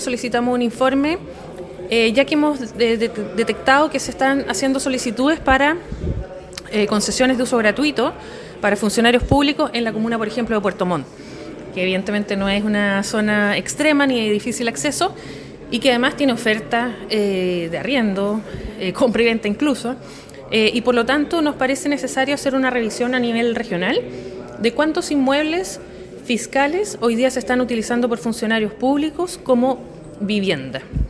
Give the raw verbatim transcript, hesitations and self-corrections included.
Solicitamos un informe, eh, ya que hemos de, de, detectado que se están haciendo solicitudes para eh, concesiones de uso gratuito para funcionarios públicos en la comuna, por ejemplo, de Puerto Montt, que evidentemente no es una zona extrema ni de difícil acceso y que además tiene oferta eh, de arriendo, eh, compra y venta incluso, eh, y por lo tanto nos parece necesario hacer una revisión a nivel regional de cuántos inmuebles fiscales hoy día se están utilizando por funcionarios públicos como vivienda.